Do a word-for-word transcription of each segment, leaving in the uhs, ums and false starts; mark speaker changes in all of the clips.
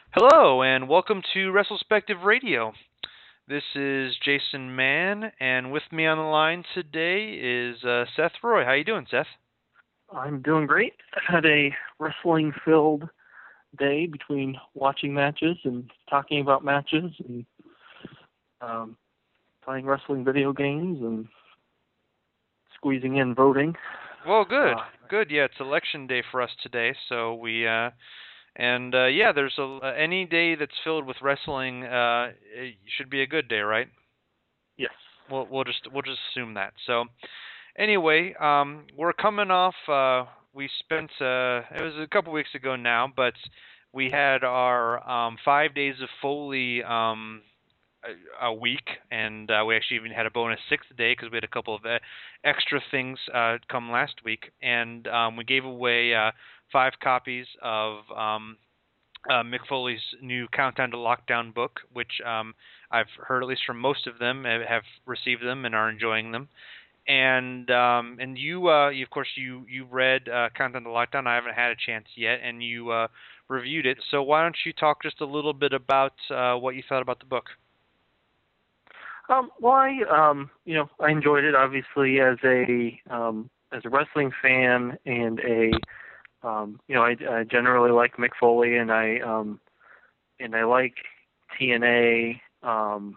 Speaker 1: Hello, and welcome to Retrospective Radio. This is Jason Mann, and with me on the line today is uh, Seth Roy. How you doing, Seth?
Speaker 2: I'm doing great. Had a wrestling-filled day between watching matches and talking about matches and um, playing wrestling video games and squeezing in voting.
Speaker 1: Well, good,
Speaker 2: Uh,
Speaker 1: good. Yeah, it's election day for us today, so we uh, and uh, yeah, there's a uh, any day that's filled with wrestling uh, it should be a good day, right?
Speaker 2: yes.
Speaker 1: We'll we'll just we'll just assume that. So anyway, um, we're coming off. Uh, we spent uh, it was a couple weeks ago now, but we had our um, five days of Foley um, a, a week, and uh, we actually even had a bonus sixth day because we had a couple of uh, extra things uh, come last week, and um, we gave away uh, five copies of um, uh, Mick Foley's new Countdown to Lockdown book, which um, I've heard at least from most of them uh, have received them and are enjoying them. And um, and you, uh, you, of course, you you read uh, Countdown to Lockdown. I haven't had a chance yet, and you uh, reviewed it. So why don't you talk just a little bit about uh, what you thought about the book?
Speaker 2: Um, well, I, um, you know, I enjoyed it obviously as a um, as a wrestling fan and a, um, you know, I, I generally like Mick Foley and I um, and I like T N A um,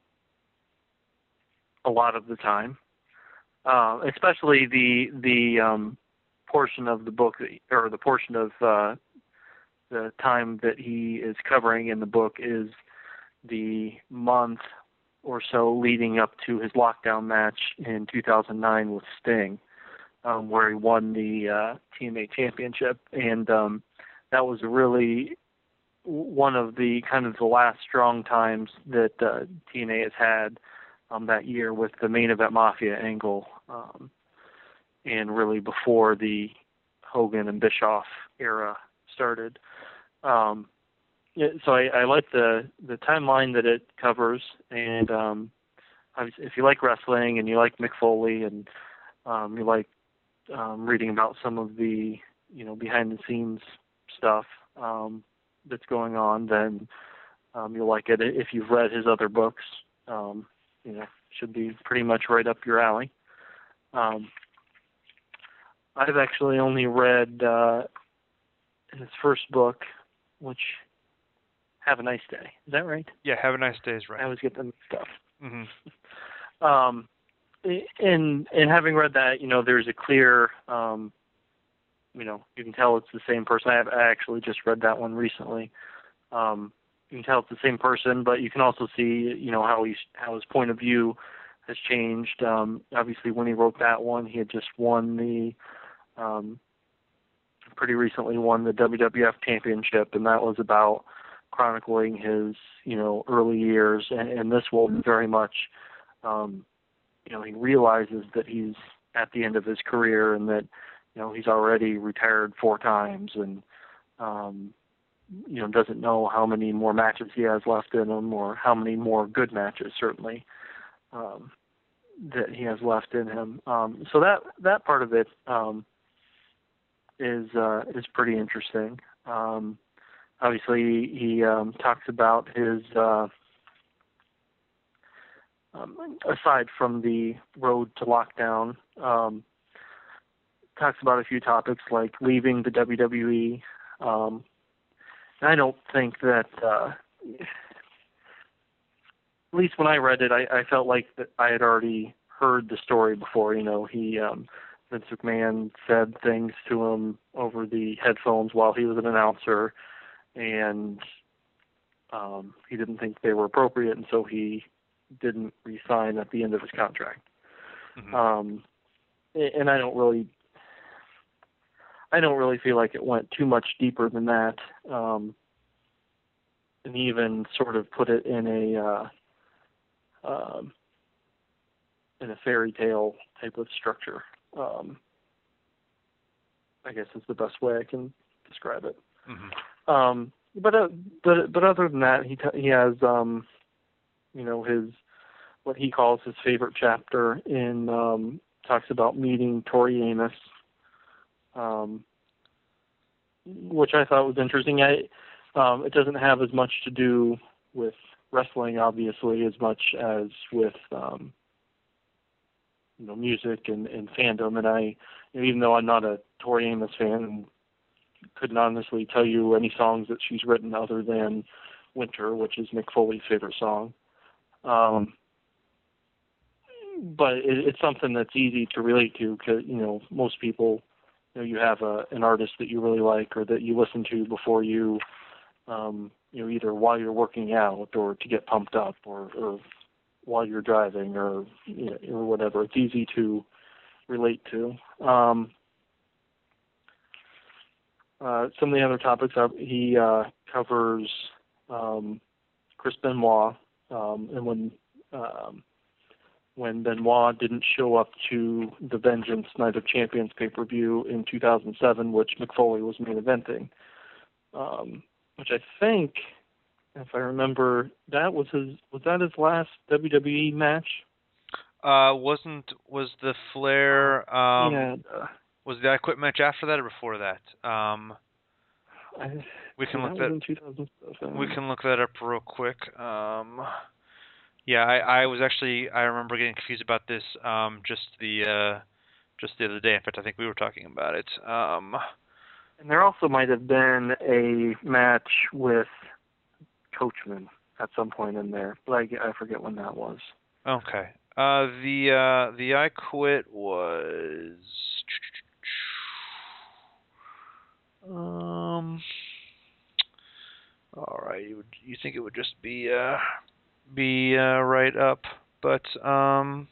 Speaker 2: a lot of the time. Uh, especially the the um, portion of the book that, or the portion of uh, the time that he is covering in the book is the month or so leading up to his lockdown match in two thousand nine with Sting, um, where he won the uh, T N A championship, and um, that was really one of the kind of the last strong times that uh, T N A has had um, that year with the main event Mafia angle, um, and really before the Hogan and Bischoff era started. Um, yeah, so I, I like the the timeline that it covers, and um, obviously if you like wrestling and you like Mick Foley and um, you like um, reading about some of the you know behind the scenes stuff um, that's going on, then um, you'll like it. If you've read his other books, um, you know, should be pretty much right up your alley. Um, I've actually only read uh, his first book, which Have a Nice Day. Is that right?
Speaker 1: Yeah, have a nice day, is right.
Speaker 2: I always get them mixed up.
Speaker 1: Mm-hmm.
Speaker 2: Um, in in having read that, you know, there's a clear, um, you know, you can tell it's the same person. I, have, I actually just read that one recently. Um, you can tell it's the same person, but you can also see, you know, how he's how his point of view has changed. Um, obviously, when he wrote that one, he had just won the, um, pretty recently won the W W F Championship, and that was about chronicling his, you know, early years. And, and this will very much, um, you know, he realizes that he's at the end of his career and that, you know, he's already retired four times and, um, you know, doesn't know how many more matches he has left in him or how many more good matches, certainly, um, that he has left in him. Um, so that that part of it um, is uh, is pretty interesting. Um, obviously, he um, talks about his, uh, um, aside from the road to lockdown, um, talks about a few topics like leaving the W W E. Um, I don't think that, uh, at least when I read it, I, I felt like that I had already heard the story before. You know, he um, Vince McMahon said things to him over the headphones while he was an announcer, and um, he didn't think they were appropriate, and so he didn't re-sign at the end of his contract.
Speaker 1: Mm-hmm.
Speaker 2: Um, and I don't really, I don't really feel like it went too much deeper than that, um, and even sort of put it in a uh, um, in a fairy tale type of structure. Um, I guess is the best way I can describe it.
Speaker 1: Mm-hmm.
Speaker 2: Um, but uh, but but other than that, he t- he has um, you know his what he calls his favorite chapter in um, talks about meeting Tori Amos, um, which I thought was interesting. I Um, it doesn't have as much to do with wrestling, obviously, as much as with um, you know music and, and fandom. And I, you know, even though I'm not a Tori Amos fan and couldn't honestly tell you any songs that she's written other than Winter, which is Mick Foley's favorite song. Um, but it, it's something that's easy to relate to because, you know, most people, you know, you have a, an artist that you really like or that you listen to before you, um, you know, either while you're working out or to get pumped up or, or while you're driving or, you know, or whatever. It's easy to relate to. Um, uh, some of the other topics are he uh, covers um, Chris Benoit, um, and when um, when Benoit didn't show up to the Vengeance Night of Champions pay-per-view in two thousand seven, which Mick Foley was main eventing, um, which I think, if I remember, that was his was that his last W W E match?
Speaker 1: Uh, wasn't was the Flair um
Speaker 2: yeah, uh,
Speaker 1: was the I Quit match after that or before that? Um,
Speaker 2: I,
Speaker 1: we can
Speaker 2: that
Speaker 1: look
Speaker 2: was
Speaker 1: that
Speaker 2: in two thousand seven.
Speaker 1: we can look that up real quick. Um, yeah, I I was actually I remember getting confused about this um just the uh just the other day. In fact, I think we were talking about it. Um,
Speaker 2: and there also might have been a match with Coachman at some point in there, but I, I forget when that was.
Speaker 1: okay. Uh, the uh the I Quit was um. All right, you would you think it would just be uh be uh, right up, but um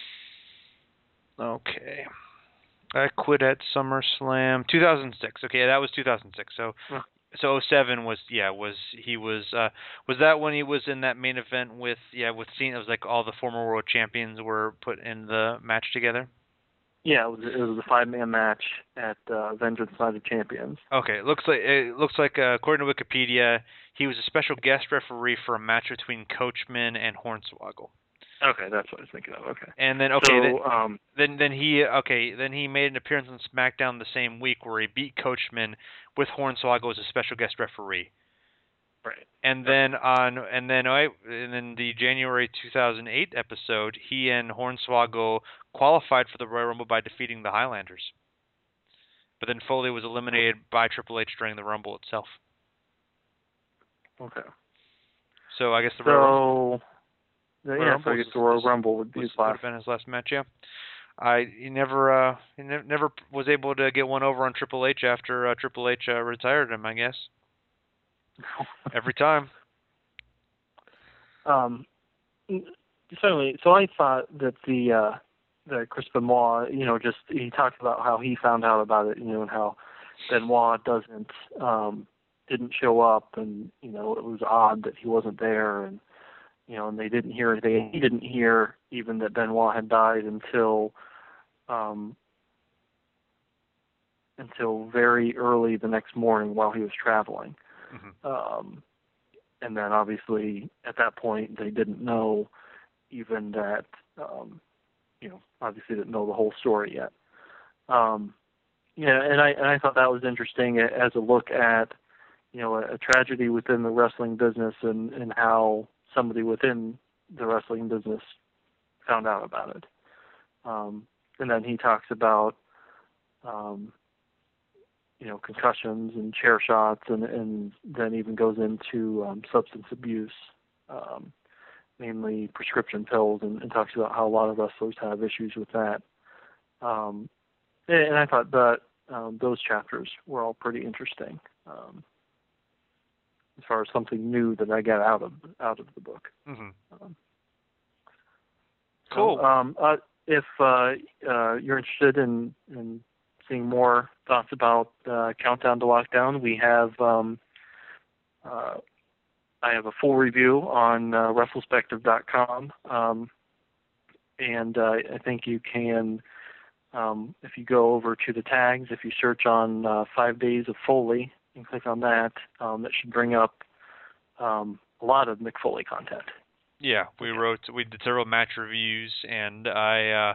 Speaker 1: okay. I Quit at SummerSlam two thousand six. Okay, that was two thousand six. So
Speaker 2: Huh.
Speaker 1: so oh seven was yeah was he was uh was that when he was in that main event with yeah with Cena? It was like all the former world champions were put in the match together.
Speaker 2: Yeah, it was it was a five man match at uh, Vengeance Night of Champions.
Speaker 1: Okay, it looks like it looks like uh, according to Wikipedia, he was a special guest referee for a match between Coachman and Hornswoggle.
Speaker 2: Okay, that's what I was thinking of. Okay.
Speaker 1: And then okay,
Speaker 2: so,
Speaker 1: then,
Speaker 2: um,
Speaker 1: then then he okay then he made an appearance on SmackDown the same week where he beat Coachman with Hornswoggle as a special guest referee.
Speaker 2: right.
Speaker 1: And then on and then I and then the January two thousand eight episode, he and Hornswoggle qualified for the Royal Rumble by defeating the Highlanders. But then Foley was eliminated by Triple H during the Rumble itself.
Speaker 2: Okay.
Speaker 1: So I guess the
Speaker 2: so,
Speaker 1: Royal
Speaker 2: the,
Speaker 1: Rumble,
Speaker 2: yeah,
Speaker 1: Rumble
Speaker 2: so I guess
Speaker 1: was,
Speaker 2: the Royal
Speaker 1: was,
Speaker 2: Rumble would be
Speaker 1: was,
Speaker 2: his
Speaker 1: would
Speaker 2: last.
Speaker 1: have been his last match. Yeah. I he never uh he ne- never was able to get one over on Triple H after uh, Triple H uh, retired him. I guess every time.
Speaker 2: Um, certainly. So I thought that the uh, that Chris Benoit, you know, just he talked about how he found out about it, you know, and how Benoit doesn't um, didn't show up, and you know, it was odd that he wasn't there, and you know, and they didn't hear they he didn't hear even that Benoit had died until um, until very early the next morning while he was traveling.
Speaker 1: Mm-hmm.
Speaker 2: Um, and then obviously at that point they didn't know even that, um, you know, obviously didn't know the whole story yet. Um, yeah, and I and I thought that was interesting as a look at, you know, a, a tragedy within the wrestling business and, and how somebody within the wrestling business found out about it. Um, and then he talks about, um, you know, concussions and chair shots, and, and then even goes into um, substance abuse, um, mainly prescription pills, and, and talks about how a lot of wrestlers have issues with that. Um, and, and I thought that um, those chapters were all pretty interesting, um, as far as something new that I got out of out of the book.
Speaker 1: Mm-hmm.
Speaker 2: Um,
Speaker 1: cool.
Speaker 2: So, um, uh, if uh, uh, you're interested in, in seeing more thoughts about uh, Countdown to Lockdown, we have um, uh, I have a full review on uh, WrestleSpective dot com, um, and uh, I think you can, um, if you go over to the tags, if you search on uh, Five Days of Foley and click on that, um, that should bring up um, a lot of Mick Foley content.
Speaker 1: Yeah, we
Speaker 2: Okay.
Speaker 1: wrote, we did several match reviews, and I uh,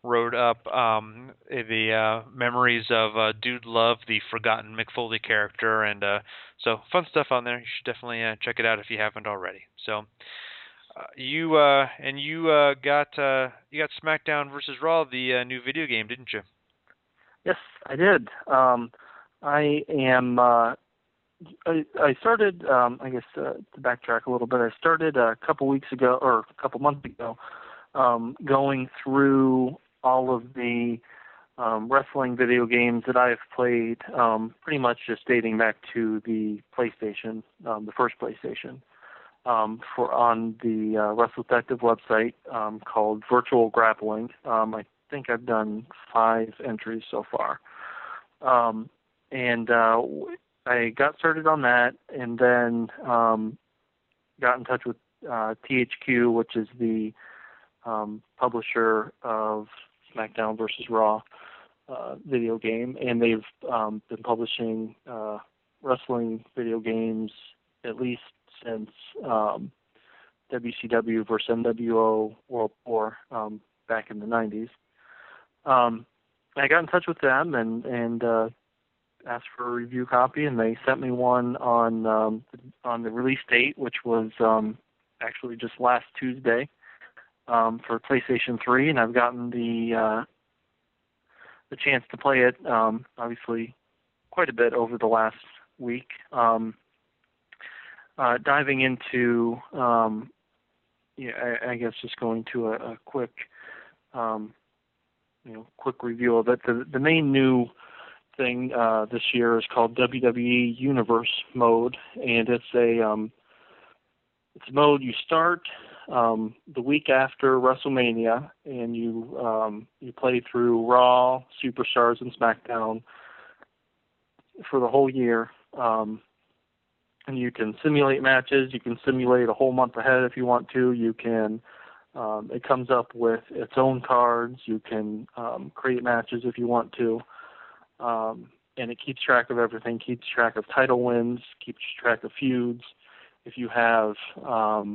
Speaker 1: wrote up um, the uh, memories of uh, Dude Love, the forgotten Mick Foley character, and uh, so fun stuff on there. You should definitely uh, check it out if you haven't already. So uh, you uh, and you uh, got uh, you got SmackDown versus Raw, the uh, new video game, didn't you?
Speaker 2: Yes, I did. Um, I am. Uh, I, I started. Um, I guess uh, to backtrack a little bit, I started a couple weeks ago or a couple months ago, um, going through all of the um, wrestling video games that I've played, um, pretty much just dating back to the PlayStation, um, the first PlayStation, um, for on the uh, Wrestle Detective website um, called Virtual Grappling. Um, I think I've done five entries so far, um, and uh, I got started on that, and then um, got in touch with uh, T H Q, which is the um, publisher of SmackDown versus Raw uh, video game, and they've um, been publishing uh, wrestling video games at least since um, W C W versus N W O World War um, back in the nineties. Um, I got in touch with them and and uh, asked for a review copy, and they sent me one on um, on the release date, which was um, actually just last Tuesday um, for PlayStation three, and I've gotten the uh, the chance to play it, um, obviously, quite a bit over the last week. Um, uh, diving into, um, yeah, I, I guess, just going to a, a quick, um, you know, quick review of it. The the main new thing uh, this year is called W W E Universe Mode, and it's a um, it's a mode you start um, the week after WrestleMania, and you um, you play through Raw, Superstars, and SmackDown for the whole year. Um, and you can simulate matches. You can simulate a whole month ahead if you want to. You can. Um, it comes up with its own cards. You can um, create matches if you want to. Um, and it keeps track of everything, keeps track of title wins, keeps track of feuds. If you have, um,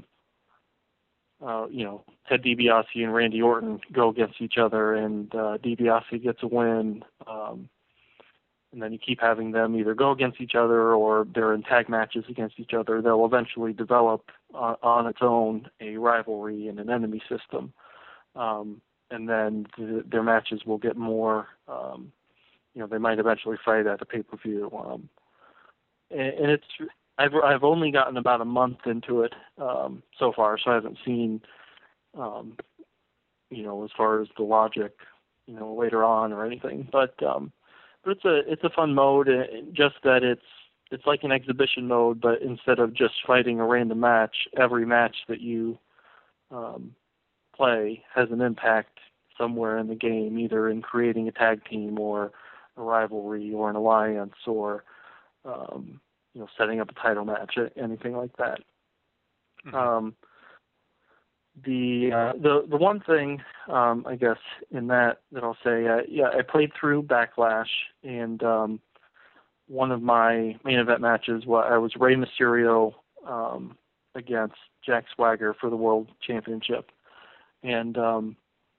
Speaker 2: uh, you know, Ted DiBiase and Randy Orton go against each other, and uh, DiBiase gets a win, um, and then you keep having them either go against each other or they're in tag matches against each other, they'll eventually develop uh, on its own a rivalry and an enemy system. Um, and then the, their matches will get more, um, you know, they might eventually fight at a pay-per-view. Um, and, and it's, I've I've only gotten about a month into it um, so far, so I haven't seen, um, you know, as far as the logic, you know, later on or anything. But um, but it's a it's a fun mode. Just that it's it's like an exhibition mode, but instead of just fighting a random match, every match that you um, play has an impact somewhere in the game, either in creating a tag team or a rivalry or an alliance or um, you know, setting up a title match, anything like that. Mm-hmm. Um, the uh, the the one thing um, I guess in that that I'll say, uh, yeah, I played through Backlash, and um, one of my main event matches was I was Rey Mysterio um, against Jack Swagger for the World Championship, and um,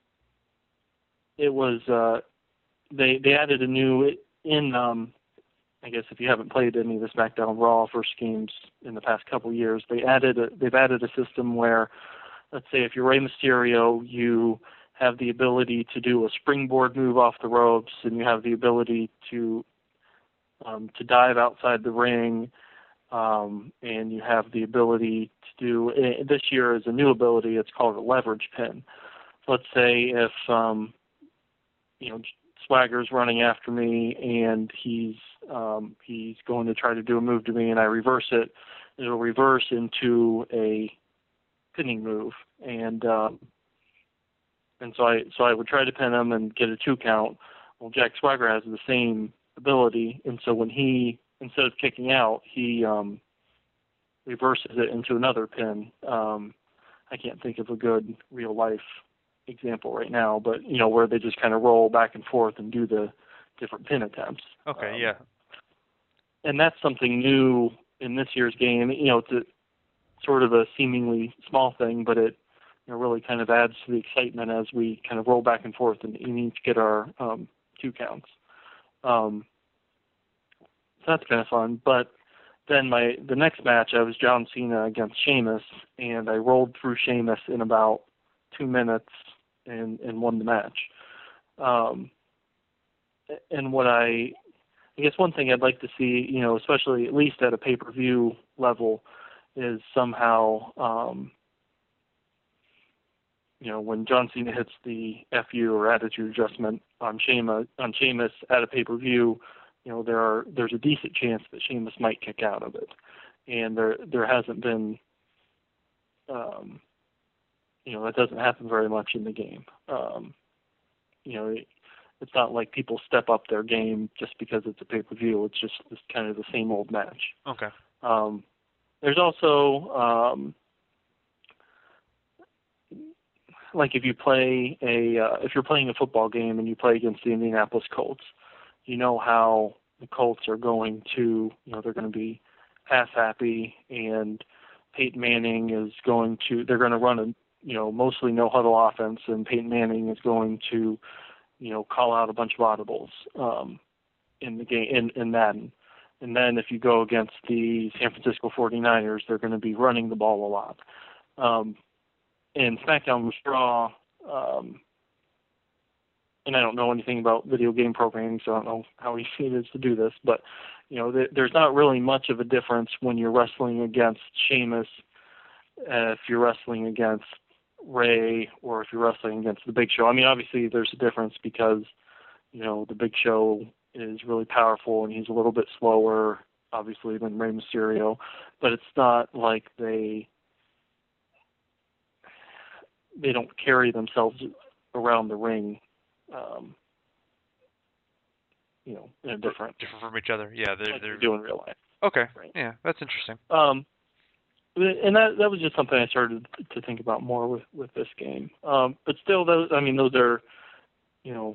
Speaker 2: it was uh, they they added a new in. Um, I guess if you haven't played any of the SmackDown Raw first games in the past couple of years, they added a, they've added a system where, let's say, if you're Rey Mysterio, you have the ability to do a springboard move off the ropes, and you have the ability to um, to dive outside the ring, um, and you have the ability to do. Uh, this year is a new ability. It's called a leverage pin. So let's say if um, you know. Swagger's running after me, and he's um, he's going to try to do a move to me, and I reverse it. It'll reverse into a pinning move, and um, and so I so I would try to pin him and get a two count. Well, Jack Swagger has the same ability, and so when he instead of kicking out, he um, reverses it into another pin. Um, I can't think of a good real life example right now, but you know, where they just kind of roll back and forth and do the different pin attempts.
Speaker 1: Okay,
Speaker 2: um,
Speaker 1: yeah.
Speaker 2: And that's something new in this year's game. You know, it's a, sort of a seemingly small thing, but it you know, really kind of adds to the excitement as we kind of roll back and forth and, and each get our um, two counts. Um, so that's kind of fun. But then my the next match, I was John Cena against Sheamus, and I rolled through Sheamus in about two minutes and, and won the match. Um, and what I, I guess one thing I'd like to see, you know, especially at least at a pay-per-view level, is somehow, um, you know, when John Cena hits the F U or attitude adjustment on Sheamus, on Sheamus at a pay-per-view, you know, there are there's a decent chance that Sheamus might kick out of it, and there there hasn't been, um, you know, that doesn't happen very much in the game. Um, you know, it, it's not like people step up their game just because it's a pay-per-view. It's just it's kind of the same old match.
Speaker 1: Okay.
Speaker 2: Um, there's also um, like if you play a uh, if you're playing a football game and you play against the Indianapolis Colts, you know how the Colts are going to, you know, they're going to be pass happy, and Peyton Manning is going to, they're going to run a, you know, mostly no huddle offense, and Peyton Manning is going to, you know, call out a bunch of audibles um, in the game, in, in Madden. And then if you go against the San Francisco forty-niners, they're going to be running the ball a lot. Um, in SmackDown Raw, um, and I don't know anything about video game programming, so I don't know how easy it is to do this, but, you know, th- there's not really much of a difference when you're wrestling against Sheamus, uh, if you're wrestling against Ray, or if you're wrestling against the Big Show. I mean, obviously there's a difference because, you know, the Big Show is really powerful and he's a little bit slower, obviously, than Rey Mysterio, but it's not like they they don't carry themselves around the ring, um, you know, in a different
Speaker 1: different from each other. Yeah, they're
Speaker 2: like
Speaker 1: they're
Speaker 2: they do in real life.
Speaker 1: okay.
Speaker 2: Right.
Speaker 1: Yeah, that's interesting.
Speaker 2: Um, and that that was just something I started to think about more with, with this game. Um, but still, those I mean, those are, you know,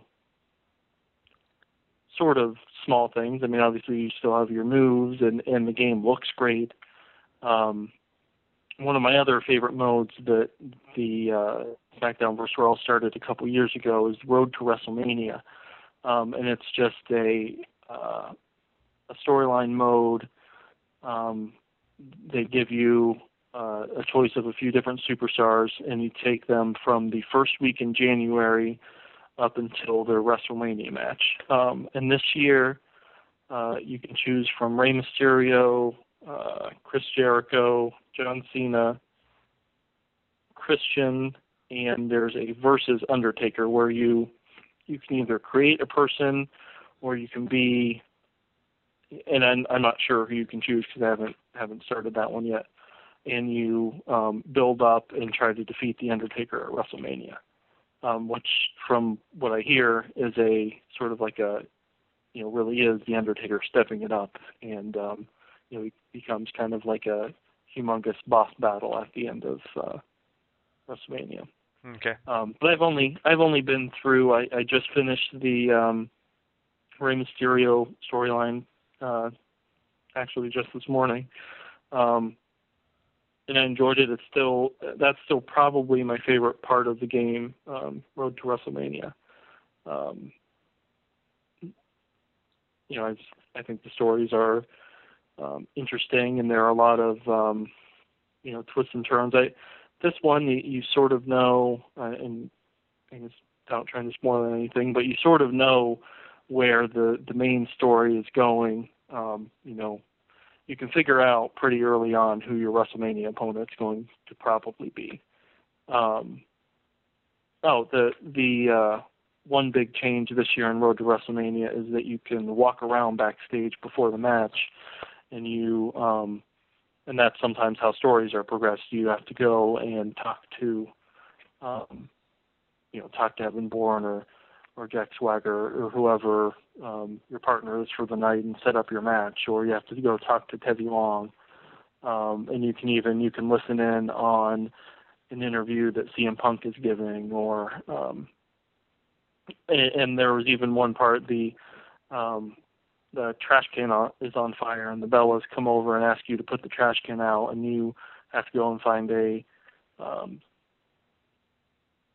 Speaker 2: sort of small things. I mean, obviously you still have your moves, and, and the game looks great. Um, one of my other favorite modes that the uh, SmackDown versus. Raw started a couple years ago is Road to WrestleMania, um, and it's just a uh, a storyline mode. Um, they give you uh, a choice of a few different superstars, and you take them from the first week in January up until their WrestleMania match. Um, and this year, uh, you can choose from Rey Mysterio, uh, Chris Jericho, John Cena, Christian, and there's a versus Undertaker where you you can either create a person or you can be, and I'm, I'm not sure who you can choose because I haven't haven't started that one yet, and you um, build up and try to defeat the Undertaker at WrestleMania, um, which from what I hear is a sort of like a, you know, really is the Undertaker stepping it up, and um, you know, he becomes kind of like a humongous boss battle at the end of uh, WrestleMania.
Speaker 1: Okay.
Speaker 2: Um, but I've only I've only been through. I, I just finished the um, Rey Mysterio storyline, uh, actually just this morning, um, and I enjoyed it. It's still that's still probably my favorite part of the game, um, Road to WrestleMania. Um, you know, I just, I think the stories are um, interesting, and there are a lot of um, you know, twists and turns. I this one you, you sort of know, uh, and I guess without trying to spoil anything, but you sort of know where the the main story is going. Um, you know, you can figure out pretty early on who your WrestleMania opponent's going to probably be. Um, oh, the the uh, one big change this year in Road to WrestleMania is that you can walk around backstage before the match, and you um, and that's sometimes how stories are progressed. You have to go and talk to, um, you know, talk to Evan Bourne or, or Jack Swagger or whoever um, your partner is for the night and set up your match, or you have to go talk to Teddy Long. Um, and you can even, you can listen in on an interview that C M Punk is giving, or, um, and, and there was even one part, the, um, the trash can is on fire, and the Bellas come over and ask you to put the trash can out, and you have to go and find a um,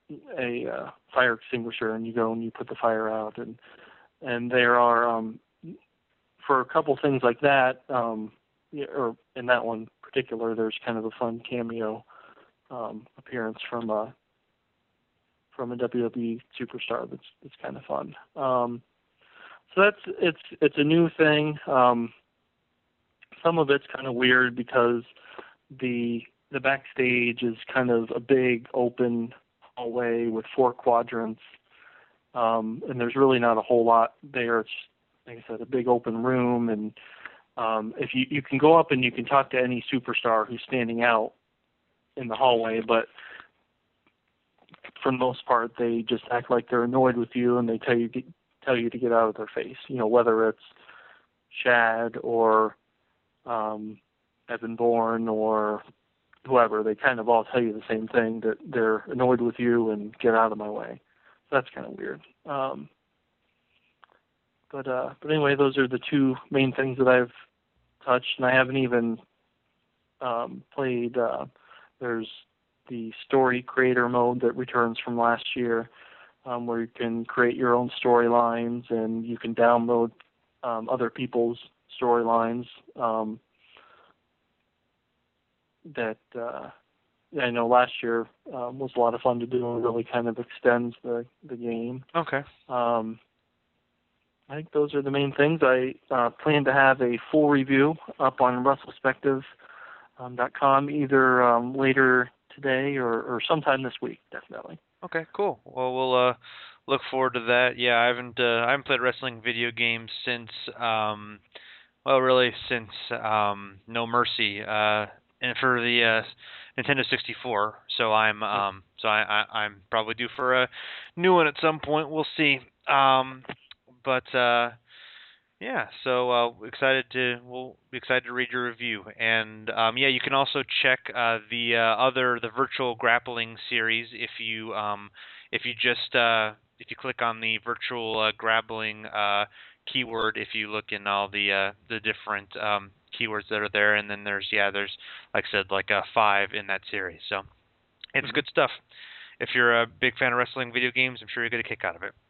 Speaker 2: a uh, fire extinguisher, and you go and you put the fire out, and and there are um, for a couple things like that, um, yeah, or in that one in particular, there's kind of a fun cameo um, appearance from a from a W W E superstar that's that's kind of fun. Um, so that's it's it's a new thing. Um, some of it's kind of weird because the the backstage is kind of a big open hallway with four quadrants, um, and there's really not a whole lot there. It's, like I said, a big open room, and um, if you you can go up and you can talk to any superstar who's standing out in the hallway, but for the most part, they just act like they're annoyed with you, and they tell you tell you to get out of their face. You know, whether it's Shad or um, Evan Bourne or whoever, they kind of all tell you the same thing, that they're annoyed with you and get out of my way. So that's kind of weird. Um, but uh, but anyway, those are the two main things that I've touched, and I haven't even um, played. Uh, there's the story creator mode that returns from last year, um, where you can create your own storylines and you can download um, other people's storylines. Um, that uh, I know last year um, was a lot of fun to do and really kind of extends the, the game.
Speaker 1: Okay.
Speaker 2: Um, I think those are the main things. I uh, plan to have a full review up on Russellspective dot com either um, later today or, or sometime this week, definitely.
Speaker 1: Okay, cool. Well, we'll uh, look forward to that. Yeah, I haven't uh, I haven't played wrestling video games since um, well, really since um, No Mercy, uh, and for the uh, Nintendo sixty-four. So I'm um, so I, I I'm probably due for a new one at some point. We'll see. Um, but uh, yeah, so uh, excited to we'll be excited to read your review, and um, yeah, you can also check uh, the uh, other the virtual grappling series if you um, if you just uh, if you click on the virtual uh, grappling uh, keyword, if you look in all the uh, the different um, keywords that are there, and then there's yeah there's like I said like uh, five in that series, so it's
Speaker 2: Mm-hmm.
Speaker 1: good stuff. If you're a big fan of wrestling video games, I'm sure you'll get a kick out of it.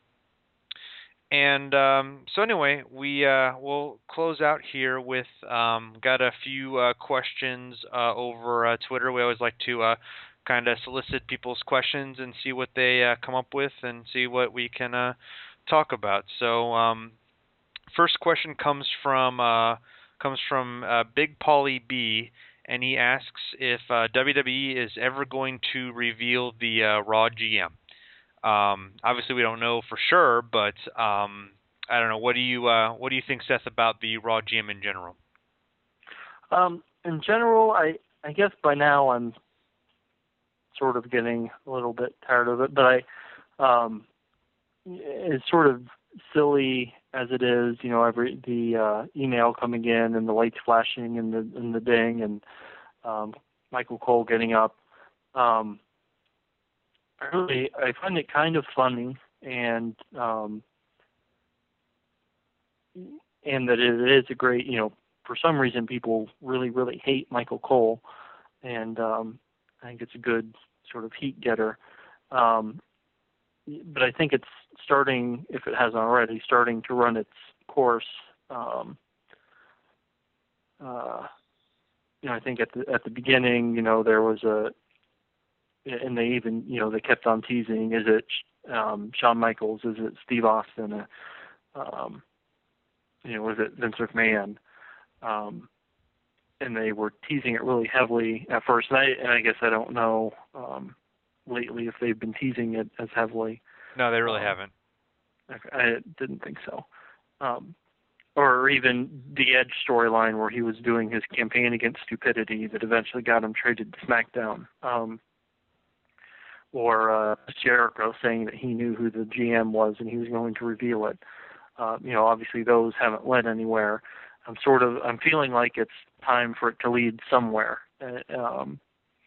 Speaker 1: And um, so anyway, we uh, will close out here with um, got a few uh, questions uh, over uh, Twitter. We always like to uh, kind of solicit people's questions and see what they uh, come up with and see what we can uh, talk about. So um, first question comes from uh, comes from uh, Big Paulie B, and he asks if uh, W W E is ever going to reveal the uh, Raw G M. Um, obviously, we don't know for sure, but um, I don't know. What do you uh, what do you think, Seth, about the Raw G M in general?
Speaker 2: Um, in general, I I guess by now I'm sort of getting a little bit tired of it, but I um, it's sort of silly as it is. You know, every the uh, email coming in and the lights flashing and the and the ding and um, Michael Cole getting up. Um, I really, I find it kind of funny, and um, and that it is a great, you know, for some reason people really, really hate Michael Cole, and um, I think it's a good sort of heat getter. Um, but I think it's starting, if it hasn't already, starting to run its course. Um, uh, you know, I think at the at the beginning, you know, there was a and they even, you know, they kept on teasing, is it um, Shawn Michaels, is it Steve Austin, uh, um, you know, was it Vince McMahon? Um, and they were teasing it really heavily at first. And I, and I guess I don't know um, lately if they've been teasing it as heavily.
Speaker 1: No, they really
Speaker 2: um,
Speaker 1: haven't.
Speaker 2: I, I didn't think so. Um, or even the Edge storyline where he was doing his campaign against stupidity that eventually got him traded to SmackDown. Um, or uh, Jericho saying that he knew who the G M was and he was going to reveal it. Uh, you know, obviously those haven't led anywhere. I'm sort of, I'm feeling like it's time for it to lead somewhere. Uh, um,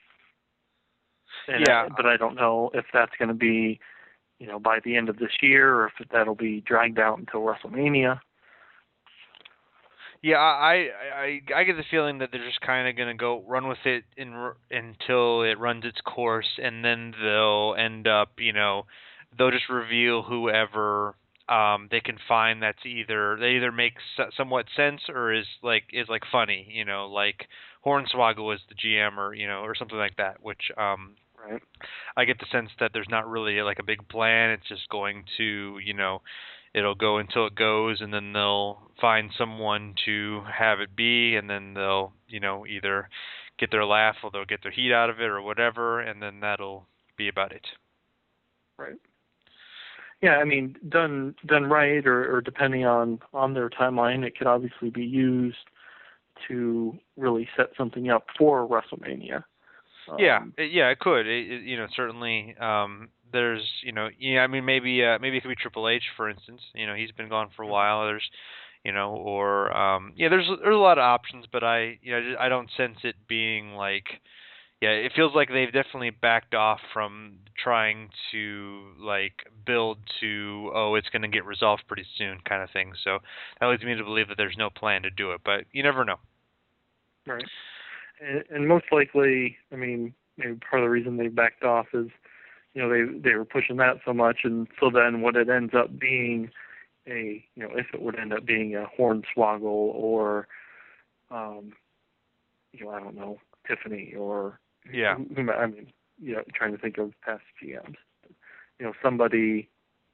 Speaker 2: and
Speaker 1: yeah.
Speaker 2: I, but I don't know if that's going to be, you know, by the end of this year or if that'll be dragged out until WrestleMania.
Speaker 1: Yeah, I, I I get the feeling that they're just kind of gonna go run with it in, until it runs its course, and then they'll end up, you know, they'll just reveal whoever um they can find that's either they either makes so- somewhat sense or is like is like funny, you know, like Hornswoggle is the G M or you know or something like that, which um
Speaker 2: Right.
Speaker 1: I get the sense that there's not really like a big plan. It's just going to, you know, it'll go until it goes, and then they'll find someone to have it be, and then they'll, you know, either get their laugh or they'll get their heat out of it or whatever, and then that'll be about it.
Speaker 2: Right. Yeah, I mean, done done right, or, or depending on on their timeline, it could obviously be used to really set something up for WrestleMania.
Speaker 1: Yeah,
Speaker 2: Um,
Speaker 1: it, yeah, it could. It, it, you know, certainly. Um, there's, you know, yeah. I mean, maybe, uh, maybe it could be Triple H, for instance. You know, he's been gone for a while. There's, you know, or um, yeah, there's there's a lot of options, but I, you know, I don't sense it being like, yeah, it feels like they've definitely backed off from trying to like build to, oh, it's going to get resolved pretty soon, kind of thing. So that leads me to believe that there's no plan to do it, but you never know.
Speaker 2: right. And, and most likely, I mean, maybe part of the reason they backed off is, you know, they they were pushing that so much, and so then what it ends up being a, you know, if it would end up being a Hornswoggle or, um, you know, I don't know, Tiffany or,
Speaker 1: Yeah.
Speaker 2: who, I mean, you know, trying to think of past G Ms, you know, somebody,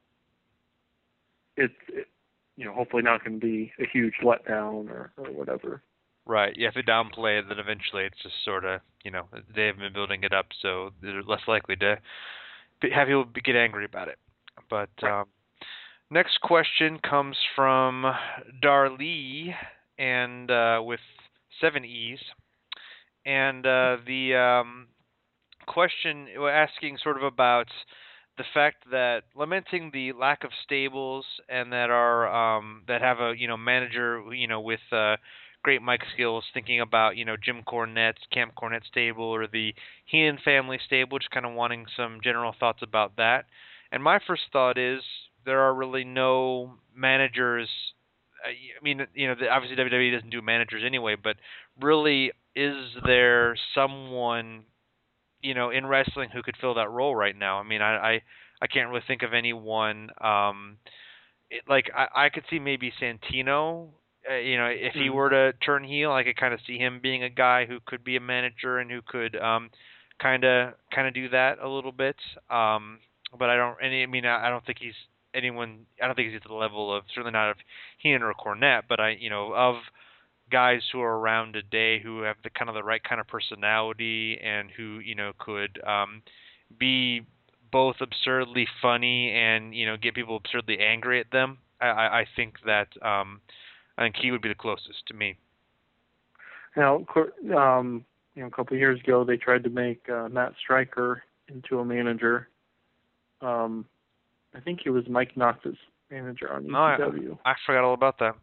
Speaker 2: it's, it, you know, hopefully not going to be a huge letdown or, or whatever.
Speaker 1: Right. You have to downplay it, then eventually it's just sort of, you know, they have been building it up, so they're less likely to be- have people get angry about it. But
Speaker 2: Right.
Speaker 1: um, next question comes from Darlee, and uh, with seven E's, and uh, the um, question we're asking sort of about the fact that lamenting the lack of stables and that are um, that have a you know manager you know with uh, great mic skills, thinking about you know Jim Cornette's Camp Cornette stable or the Heenan family stable, just kind of wanting some general thoughts about that. And my first thought is there are really no managers. uh, I mean, you know, the- obviously W W E doesn't do managers anyway, but really, is there someone you know, in wrestling who could fill that role right now? I mean, I I, I can't really think of anyone. Um, it, like I, I could see maybe Santino. Uh, you know, if he
Speaker 2: Mm-hmm.
Speaker 1: were to turn heel, I could kind of see him being a guy who could be a manager and who could um, kind of kind of do that a little bit. Um, but I don't. Any. I mean, I, I don't think he's anyone. I don't think he's at the level of certainly not of Heenan or Cornette. But I, you know, of guys who are around today who have the kind of the right kind of personality and who you know could um, be both absurdly funny and you know get people absurdly angry at them. I, I I think that um, I think he would be the closest to me.
Speaker 2: Now, um, you know, a couple of years ago, they tried to make uh, Matt Stryker into a manager. Um, I think he was Mike Knox's manager on
Speaker 1: No, I,
Speaker 2: E C W.
Speaker 1: I forgot all about that.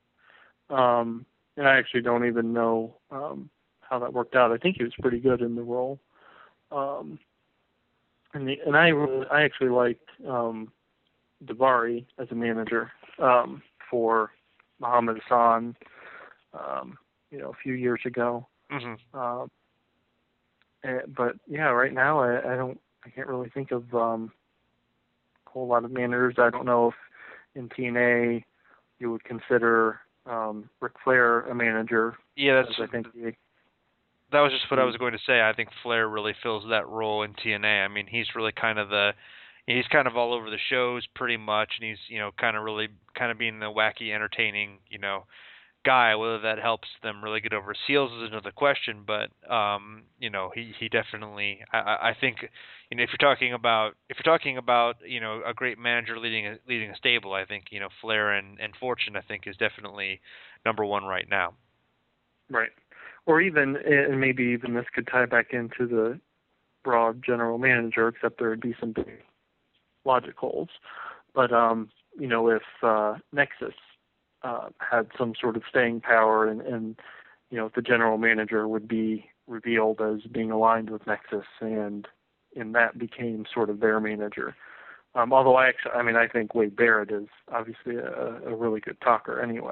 Speaker 2: Um, and I actually don't even know um, how that worked out. I think he was pretty good in the role. Um, and the, and I really, I actually liked um, Davari as a manager um, for Muhammad Hassan. Um, you know, a few years ago.
Speaker 1: Hmm.
Speaker 2: Um, and, but yeah, right now I, I don't, I can't really think of um, a whole lot of managers. I don't know if in T N A you would consider um, Ric Flair a manager.
Speaker 1: Yeah, that's
Speaker 2: I think he,
Speaker 1: that was just what I was
Speaker 2: he,
Speaker 1: going to say. I think Flair really fills that role in T N A. I mean, he's really kind of the he's kind of all over the shows pretty much, and he's you know kind of really kind of being the wacky, entertaining you know guy. Whether that helps them really get over his heels is another question, but um, you know he he definitely I, I I think you know if you're talking about if you're talking about you know a great manager leading a leading a stable, I think you know Flair and and Fortune I think is definitely number one right now.
Speaker 2: right. Or even, and maybe even this could tie back into the broad general manager, except there would be some big logic holes. But, um, you know, if uh, Nexus uh, had some sort of staying power and, and, you know, the general manager would be revealed as being aligned with Nexus and, and that became sort of their manager. Um, although I actually, I mean, I think Wade Barrett is obviously a, a really good talker anyway.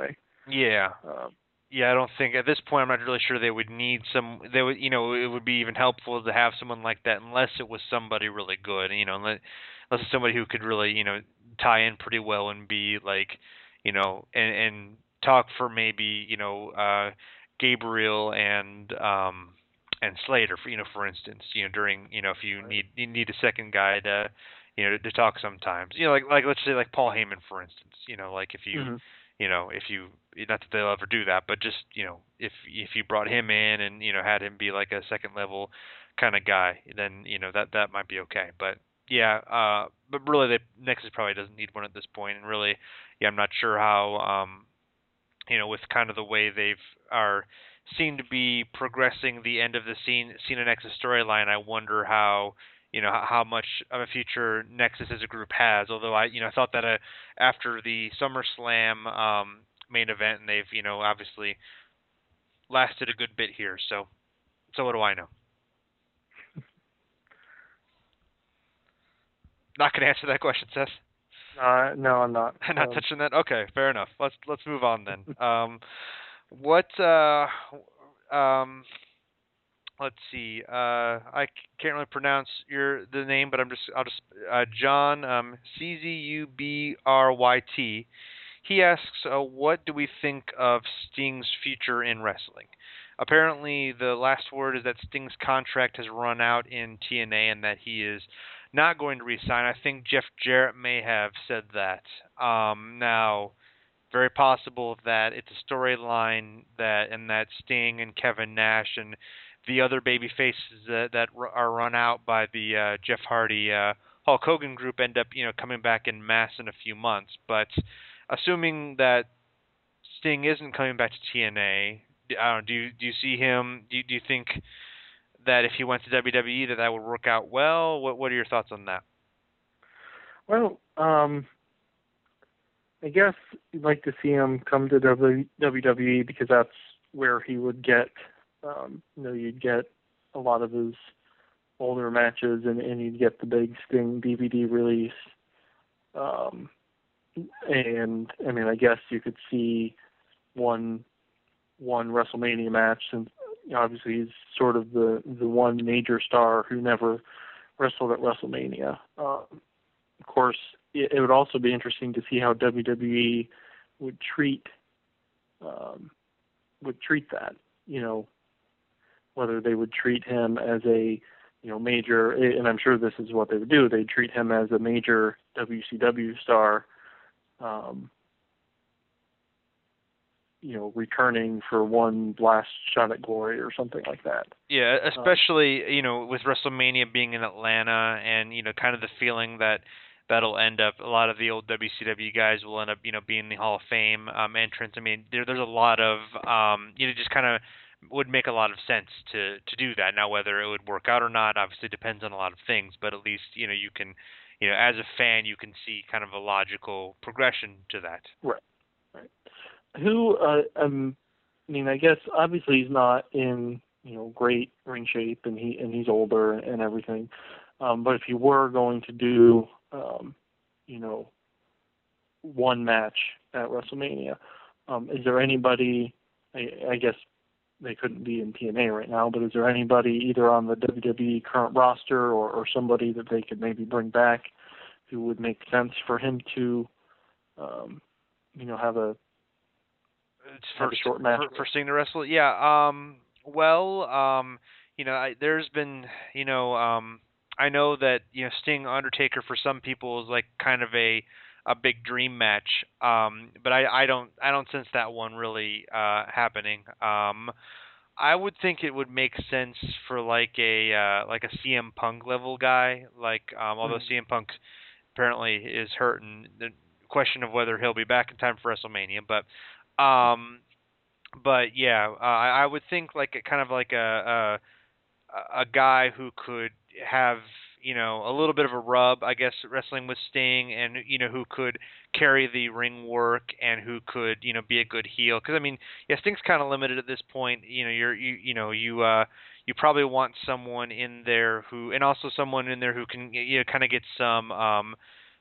Speaker 1: Yeah.
Speaker 2: Um,
Speaker 1: Yeah, I don't think at this point I'm not really sure they would need some. They would, you know, it would be even helpful to have someone like that unless it was somebody really good. You know, unless, unless it's somebody who could really, you know, tie in pretty well and be like, you know, and and talk for maybe, you know, uh, Gabriel and um and Slater, for you know, for instance, you know, during, you know, if you
Speaker 2: right.
Speaker 1: need you need a second guy to, you know, to, to talk sometimes. You know, like like let's say like Paul Heyman, for instance. You know, like if you
Speaker 2: Hmm.
Speaker 1: you know, if you not that they'll ever do that, but just you know, if if you brought him in and you know had him be like a second level kind of guy, then you know that that might be okay. But yeah, uh, but really, the Nexus probably doesn't need one at this point, and really, yeah, I'm not sure how um, you know, with kind of the way they've are seem to be progressing the end of the scene Cena Nexus storyline. I wonder how you know how, how much of a future Nexus as a group has. Although I you know thought that uh, after the SummerSlam um, main event, and they've you know obviously lasted a good bit here. So so what do I know? Not gonna answer that question, Seth.
Speaker 2: Uh, no, I'm not.
Speaker 1: Not
Speaker 2: Um,
Speaker 1: touching that. Okay, fair enough. Let's let's move on then. Um, what uh, um, let's see. Uh, I c- can't really pronounce your the name, but I'm just I'll just uh, John um, C Z U B R Y T. He asks, uh, "What do we think of Sting's future in wrestling?" Apparently, the last word is that Sting's contract has run out in T N A and that he is not going to resign. I think Jeff Jarrett may have said that. Um, now, very possible that it's a storyline that and that Sting and Kevin Nash and the other baby faces that, that are run out by the uh, Jeff Hardy uh, Hulk Hogan group end up you know coming back in mass in a few months. But assuming that Sting isn't coming back to T N A, I don't know, do you do you see him? Do you, do you think that if he went to W W E that that would work out well? What what are your thoughts on that?
Speaker 2: well, um, I guess you'd like to see him come to W W E because that's where he would get, um, you know, you'd get a lot of his older matches, and, and you'd get the big Sting D V D release. Um, and I mean, I guess you could see one one WrestleMania match, since you know, obviously he's sort of the the one major star who never wrestled at WrestleMania. Um, of course, it, it would also be interesting to see how W W E would treat um, would treat that. You know, whether they would treat him as a you know major, and I'm sure this is what they would do. They'd treat him as a major W C W star. Um, you know, returning for one last shot at glory or something like that.
Speaker 1: Yeah,
Speaker 2: Um,
Speaker 1: especially you know with WrestleMania being in Atlanta, and you know kind of the feeling that that'll end up a lot of the old W C W guys will end up you know being in the Hall of Fame um, entrance. I mean, there there's a lot of um, you know just kind of would make a lot of sense to to do that. Now whether it would work out or not, obviously depends on a lot of things, but at least you know you can you know as a fan you can see kind of a logical progression to that.
Speaker 2: right, right. Who, uh, um, I mean, I guess obviously he's not in you know great ring shape, and he and he's older and everything. Um, but if you were going to do, um, you know, one match at WrestleMania, um, is there anybody? I, I guess they couldn't be in T N A right now, but is there anybody either on the W W E current roster, or, or somebody that they could maybe bring back who would make sense for him to, um, you know, have a
Speaker 1: It's
Speaker 2: have
Speaker 1: for
Speaker 2: a short match
Speaker 1: for
Speaker 2: with?
Speaker 1: for Sting to wrestle. Yeah. Um. Well. Um. You know, I, there's been. You know. Um. I know that you know Sting Undertaker for some people is like kind of a a big dream match. Um. But I I don't I don't sense that one really uh happening. Um. I would think it would make sense for like a uh like a C M Punk level guy. Like um. Although
Speaker 2: Mm-hmm.
Speaker 1: C M Punk apparently is hurt, and the question of whether he'll be back in time for WrestleMania, but. Um, but yeah, uh, I I would think like a, kind of like a, a a guy who could have you know a little bit of a rub, I guess, wrestling with Sting, and you know who could carry the ring work and who could you know be a good heel. Because I mean, yeah, Sting's kind of limited at this point. You know, you're you you know you uh you probably want someone in there who, and also someone in there who can you know kind of get some um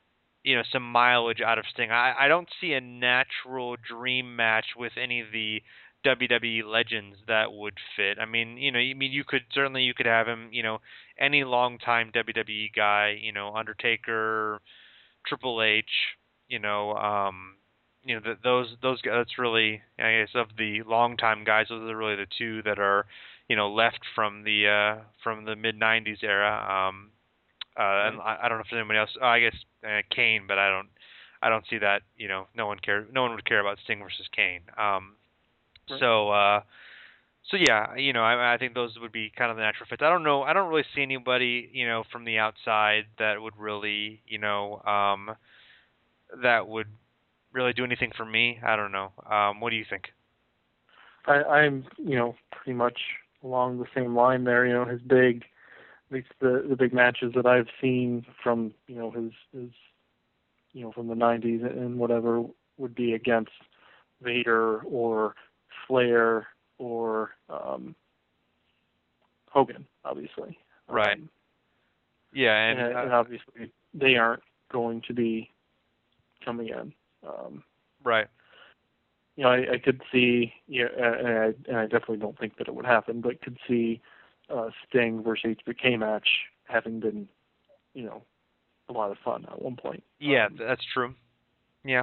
Speaker 1: you know, some mileage out of Sting. I, I don't see a natural dream match with any of the W W E legends that would fit. I mean, you know, I mean, you could certainly you could have him, you know, any longtime W W E guy, you know, Undertaker, Triple H, you know, um, you know, th those those guys. That's really, I guess, of the longtime guys. Those are really the two that are, you know, left from the uh, from the mid nineties era. Um, uh, and I, I don't know if there's anybody else. Oh, I guess uh, Kane, but I don't, I don't see that. You know, no one care. No one would care about Sting versus Kane. Um,
Speaker 2: Right.
Speaker 1: so, uh, so yeah, you know, I, I think those would be kind of the natural fits. I don't know. I don't really see anybody, you know, from the outside that would really, you know, um, that would really do anything for me. I don't know. Um, what do you think?
Speaker 2: I, I'm, you know, pretty much along the same line there. You know, his big, at least the the big matches that I've seen from, you know, his his, you know, from the nineties and whatever would be against Vader or Flair or um, Hogan, obviously.
Speaker 1: Right.
Speaker 2: Um,
Speaker 1: Yeah, and,
Speaker 2: and,
Speaker 1: uh,
Speaker 2: and obviously they aren't going to be coming in. Um,
Speaker 1: right.
Speaker 2: you know, I, I could see, yeah, and I, and I definitely don't think that it would happen, but could see uh, Sting versus H B K match having been, you know, a lot of fun at one point.
Speaker 1: Yeah,
Speaker 2: Um,
Speaker 1: that's true. Yeah.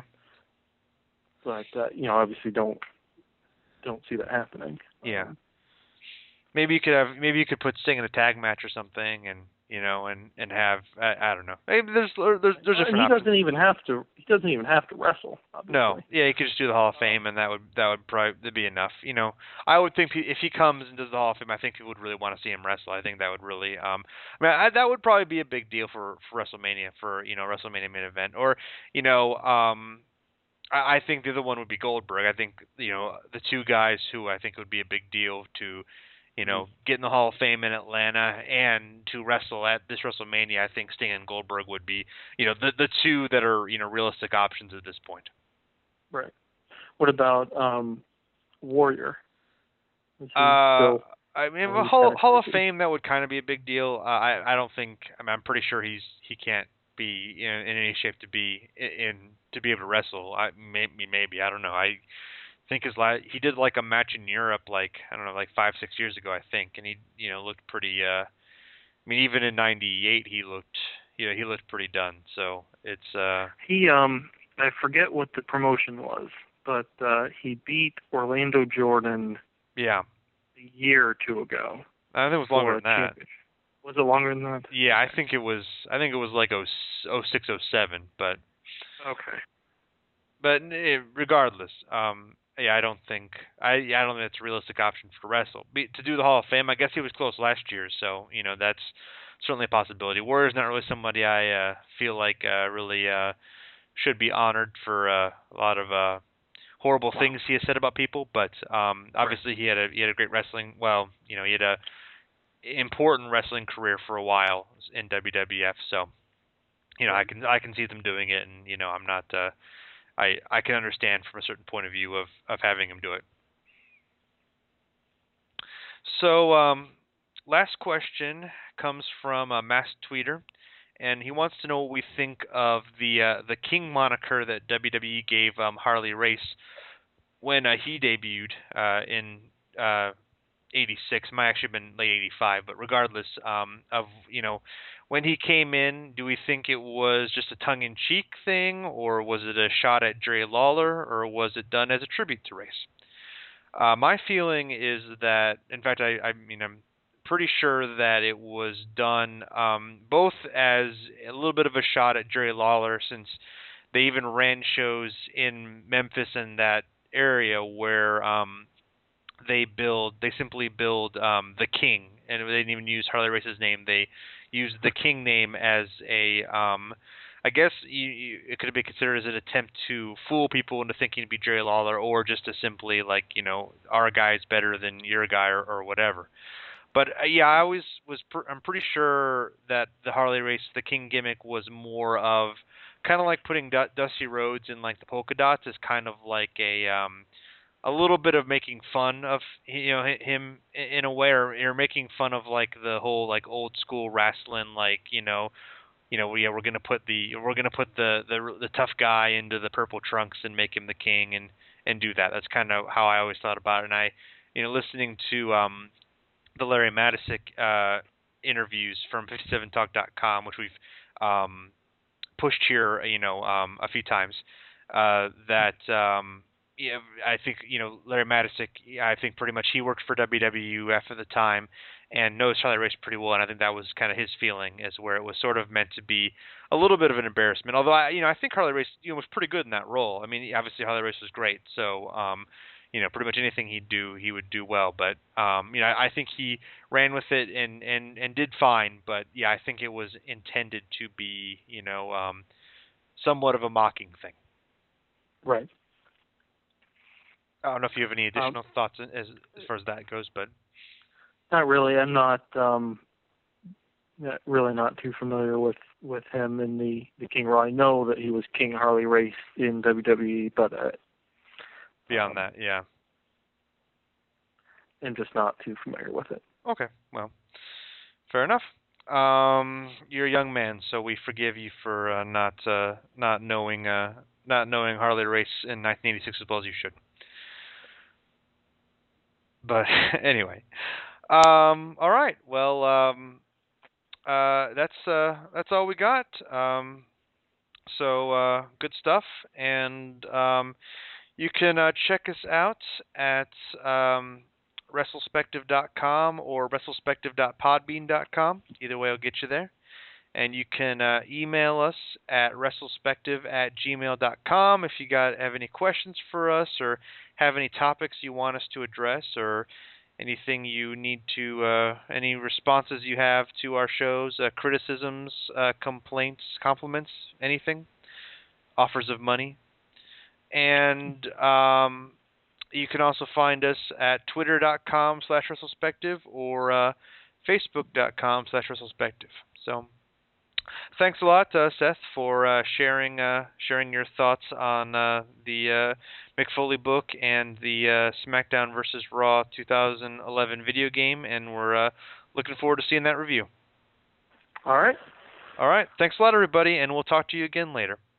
Speaker 2: but uh, you know, obviously don't don't see that happening.
Speaker 1: Yeah.
Speaker 2: Um,
Speaker 1: Maybe you could have maybe you could put Sting in a tag match or something, and you know, and and have I, I don't know. Maybe there's there's there's different
Speaker 2: and he
Speaker 1: options.
Speaker 2: doesn't even have to. He doesn't even have to wrestle. Obviously.
Speaker 1: No, yeah, you could just do the Hall of Fame, and that would that would probably be enough. You know, I would think if he comes and does the Hall of Fame, I think people would really want to see him wrestle. I think that would really, um, I mean, I, that would probably be a big deal for for WrestleMania, for you know WrestleMania main event, or you know, um, I, I think the other one would be Goldberg. I think you know the two guys who I think would be a big deal to, you know, get in the Hall of Fame in Atlanta and to wrestle at this WrestleMania. I think Sting and Goldberg would be, you know, the the two that are you know realistic options at this point.
Speaker 2: Right. What about um, Warrior? Is he
Speaker 1: Uh,
Speaker 2: still,
Speaker 1: I mean,
Speaker 2: well,
Speaker 1: a
Speaker 2: he's
Speaker 1: Hall
Speaker 2: kinda
Speaker 1: Hall of
Speaker 2: crazy.
Speaker 1: Fame that would kind of be a big deal. Uh, I I don't think. I mean, I'm pretty sure he's he can't be in, in any shape to be in, in to be able to wrestle. I maybe maybe I don't know. I think his la he did like a match in Europe like I don't know like five six years ago I think, and he you know looked pretty. Uh, I mean, even in ninety-eight he looked you know he looked pretty done. So it's uh
Speaker 2: He um, I forget what the promotion was, but uh, he beat Orlando Jordan
Speaker 1: yeah.
Speaker 2: a year or two ago
Speaker 1: I think it was
Speaker 2: for
Speaker 1: longer
Speaker 2: a
Speaker 1: than that.
Speaker 2: championship. Was it longer than that?
Speaker 1: Yeah, I think it was. I think it was like oh oh six oh seven, but.
Speaker 2: Okay.
Speaker 1: But eh, regardless, um, yeah, I don't think I I don't think it's a realistic option for wrestle. Be, to do the Hall of Fame, I guess he was close last year, so you know that's certainly a possibility. Warrior's not really somebody I uh, feel like uh, really uh, should be honored for uh, a lot of uh, horrible things he has said about people, but um, obviously he had a he had a great wrestling. Well, you know, he had a important wrestling career for a while in W W F, so you know I can I can see them doing it, and you know I'm not. Uh, I, I can understand from a certain point of view of, of having him do it. So, um, last question comes from a Mass Tweeter, and he wants to know what we think of the uh, the King moniker that W W E gave um, Harley Race when uh, he debuted uh, in uh, eighty-six. Might actually have been late eighty-five, but regardless um, of you know when he came in, do we think it was just a tongue-in-cheek thing, or was it a shot at Jerry Lawler, or was it done as a tribute to Race? Uh, my feeling is that, in fact, I, I mean, I'm pretty sure that it was done um, both as a little bit of a shot at Jerry Lawler, since they even ran shows in Memphis and that area where um, they build, they simply build um, the King, and they didn't even use Harley Race's name. They used the King name as a, um, I guess you, you, it could be considered as an attempt to fool people into thinking to be Jerry Lawler, or just to simply like, you know, our guy's better than your guy, or, or whatever. But uh, yeah, I always was. Pr- I'm pretty sure that the Harley Race, the King gimmick, was more of kind of like putting D- Dusty Rhodes in like the polka dots, is kind of like a um, a little bit of making fun of you know him in a way, or, or making fun of like the whole like old school wrestling, like you know you know, yeah, we're gonna put the we're gonna put the, the the tough guy into the purple trunks and make him the king and and do that. That's kind of how I always thought about it. And I, you know, listening to um, the Larry Matisic uh, interviews from fifty-seven talk dot com, which we've um, pushed here, you know, um, a few times, uh, that um, yeah, I think, you know, Larry Matisic, I think pretty much he worked for W W F at the time and knows Harley Race pretty well, and I think that was kind of his feeling, is where it was sort of meant to be a little bit of an embarrassment. Although I, you know, I think Harley Race, you know, was pretty good in that role. I mean, obviously Harley Race was great, so um, you know, pretty much anything he'd do, he would do well. But um, you know, I, I think he ran with it and and and did fine. But yeah, I think it was intended to be, you know, um, somewhat of a mocking thing.
Speaker 2: Right.
Speaker 1: I don't know if you have any additional
Speaker 2: Um,
Speaker 1: thoughts as as far as that goes, but
Speaker 2: Not really. I'm not um, not, really not too familiar with, with him in the, the King Raw. I know that he was King Harley Race in W W E, but uh,
Speaker 1: beyond
Speaker 2: um,
Speaker 1: that, yeah.
Speaker 2: I'm just not too familiar with it.
Speaker 1: Okay, well, fair enough. Um, you're a young man, so we forgive you for uh, not uh, not knowing uh, not knowing Harley Race in nineteen eighty-six as well as you should. But anyway, um, all right. Well, um, uh, that's uh, that's all we got. Um, so uh, good stuff, and um, you can uh, check us out at um, wrestlespective dot com or wrestlespective dot podbean dot com. Either way will get you there. And you can uh, email us at wrestlespective at gmail dot com if you got have any questions for us or have any topics you want us to address or anything you need to, uh, any responses you have to our shows, uh, criticisms, uh, complaints, compliments, anything, offers of money. And um, you can also find us at twitter dot com slash wrestlespective or uh, facebook dot com slash wrestlespective. So thanks a lot, uh, Seth, for uh, sharing uh, sharing your thoughts on uh, the uh, Mick Foley book and the uh, SmackDown versus Raw two thousand eleven video game, and we're uh, looking forward to seeing that review.
Speaker 2: All right.
Speaker 1: All right. Thanks a lot, everybody, and we'll talk to you again later.